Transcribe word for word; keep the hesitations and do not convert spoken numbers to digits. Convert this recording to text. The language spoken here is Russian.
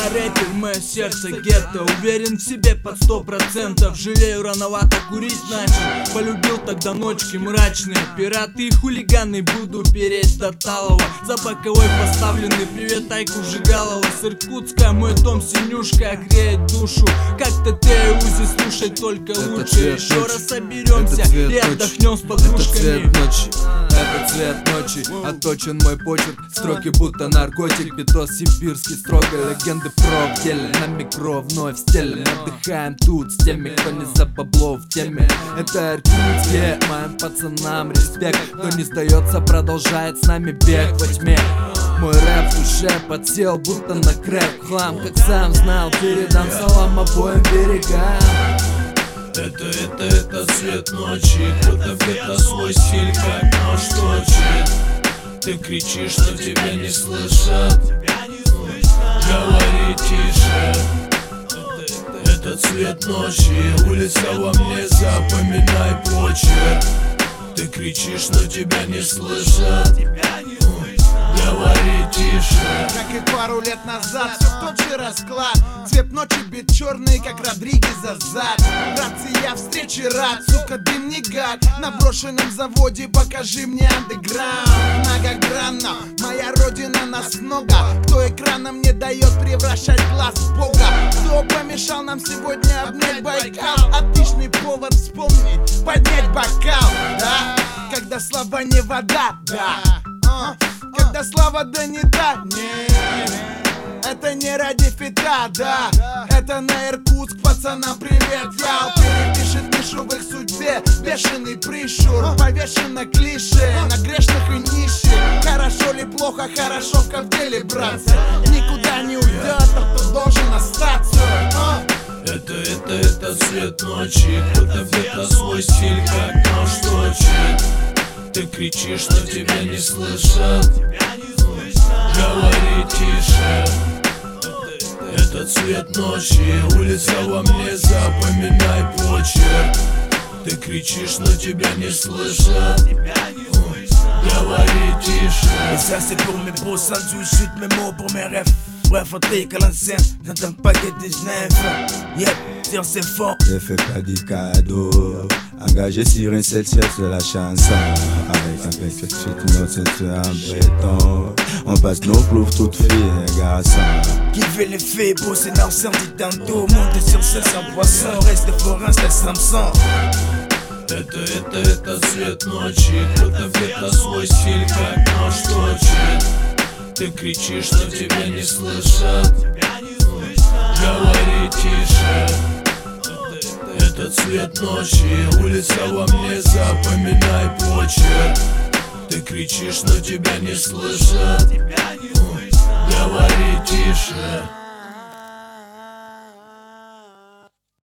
рэпер, мое сердце гетто. Уверен в себе под сто процентов. Жалею, рановато курить начал. Полюбил тогда ночки мрачные. Пираты и хулиганы, буду переть до Талова. За боковой поставленный привет Айку Жигалова. С Иркутска мой дом, синюшка греет душу. Как-то ты и Узи, слушай только это лучше. Еще раз соберемся и отдохнем с подружками. Это цвет ночи, это цвет ночи. Отточен мой почерк, строки будто наркотик. Петрос сибирский, строго легенды про в деле. На микро вновь в стиле. Отдыхаем тут с теми, кто не за бабло в теме. Это Иркутске, моим пацанам респект. Кто не сдается, продолжает с нами бег во тьме. Мой рэп в душе подсел, будто на крэп. Хлам, как сам знал, передам салам обоим берегам. Это, это, это цвет ночи. Кто-то где-то свой стиль как нож точит. Ты кричишь, но тебя не слышат. Говори тише. Это цвет ночи. Улица во мне, запоминай почерк. Ты кричишь, но тебя не слышат. Говори тише. Как и пару лет назад, все тот же расклад. Цвет ночи, бит черный, как Родригес зад. Братцы, я встрече рад, сука, дым не гад. На брошенном заводе покажи мне андеграунд. Многогранно, моя родина, нас много. Кто экраном не дает превращать глаз в Бога? Кто помешал нам сегодня обнять Байкал? Отличный повод вспомнить, поднять бокал, да? Когда слова не вода, да. Когда слава да не та, нет. Это не ради фита, да. Это на Иркутск, пацанам привет. Яу, перепишет нишу в их судьбе. Бешеный прищур, повешен на клише. На грешных и нищих. Хорошо ли плохо, хорошовка в деле, братцы. Никуда не уйдет, а кто должен остаться. Это, это, это цвет ночи. Кто-то где-то свой стиль как нож точит. Ты кричишь, но тебя не слышат. Говори тише. Это цвет ночи. Улица во мне, запоминай почерк. Ты кричишь, но тебя не слышат. Говори тише. Et ça c'est pour mes beaux sandwichs, shoot mes mots pour mes rêves. Bref, on take à l'ancienne, j'entends le paquet des Genève. Yep, dire c'est fort. Ne fais pas des cadeaux. Engagé sur un seul ciel sur la chanson. Avec un peu de suite, notre ceinture en béton. On passe nos ploufs toutes filles et garçons. Qui fait l'effet beau, c'est l'ancien dit tantôt. Monter sur scène sans poisson, reste forain, c'est Samson. Это, это, это цвет ночи. Кто-то где-то свой стиль как нож точит. Ты кричишь, но тебя не слышат. Говори тише. Это цвет ночи. Улица во мне, запоминай почерк. Ты кричишь, но тебя не слышат. Говори тише.